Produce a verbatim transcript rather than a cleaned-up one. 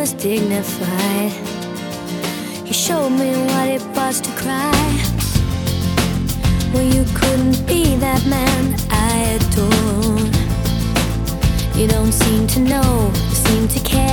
was dignified. He showed me what it was to cry. Well, you couldn't be that man I adore. You don't seem to know, seem to care.